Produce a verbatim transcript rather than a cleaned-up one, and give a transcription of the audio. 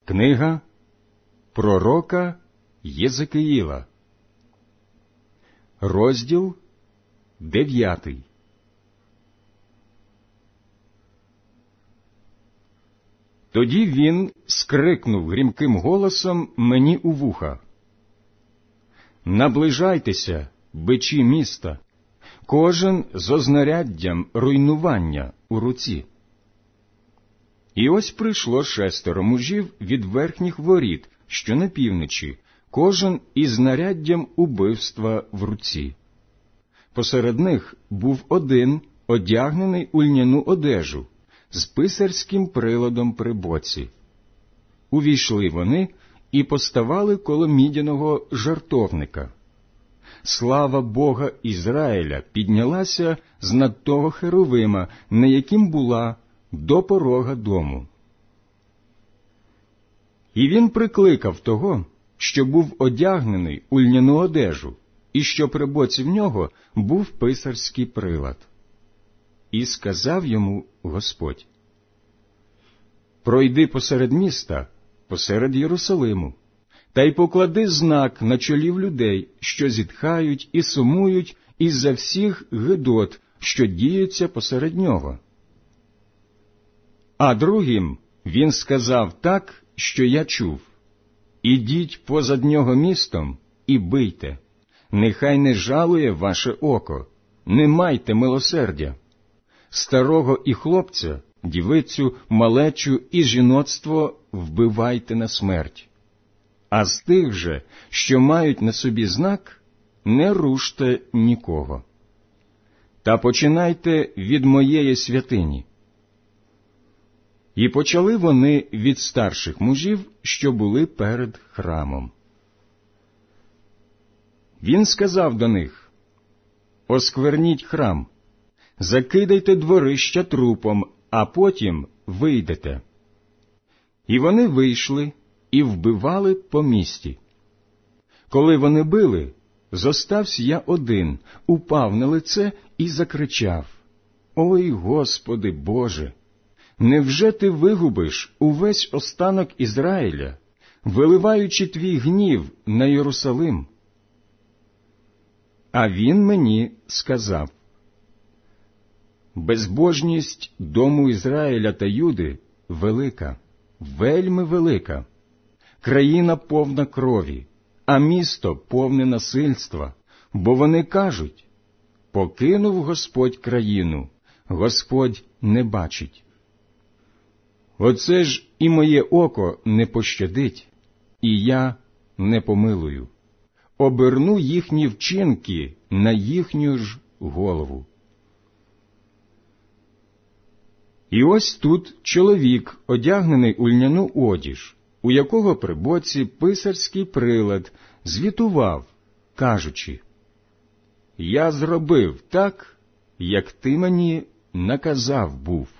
Книга пророка Єзекиїла, розділ дев'ятий. Тоді він скрикнув грімким голосом мені у вуха: «Наближайтеся, бичі міста, кожен з ознаряддям руйнування у руці». І ось прийшло шестеро мужів від верхніх воріт, що на півночі, кожен із знаряддям убивства в руці. Посеред них був один, одягнений у льняну одежу, з писарським приладом при боці. Увійшли вони і поставали коло мідяного жартовника. Слава Бога Ізраїля піднялася з над того херовима, на яким була, до порога дому. І він прикликав того, що був одягнений у льняну одежу, і що при боці в нього був писарський прилад. І сказав йому Господь: «Пройди посеред міста, посеред Єрусалиму, та й поклади знак на чолів людей, що зітхають і сумують із-за всіх гидот, що діються посеред нього». А другим він сказав так, що я чув: «Ідіть позад нього містом і бийте, нехай не жалує ваше око, не майте милосердя. Старого і хлопця, дівицю, малечу і жіноцтво вбивайте на смерть. А з тих же, що мають на собі знак, не руште нікого. Та починайте від моєї святині». І почали вони від старших мужів, що були перед храмом. Він сказав до них: «Оскверніть храм, закидайте дворища трупом, а потім вийдете». І вони вийшли і вбивали по місті. Коли вони били, зостався я один, упав на лице і закричав: «Ой, Господи Боже! Невже ти вигубиш увесь останок Ізраїля, виливаючи твій гнів на Єрусалим?» А він мені сказав: «Безбожність дому Ізраїля та Юди велика, вельми велика. Країна повна крові, а місто повне насильства, бо вони кажуть: покинув Господь країну, Господь не бачить. Оце ж і моє око не пощадить, і я не помилую. Оберну їхні вчинки на їхню ж голову». І ось тут чоловік, одягнений у льняну одіж, у якого при боці писарський прилад, звітував, кажучи: «Я зробив так, як ти мені наказав був».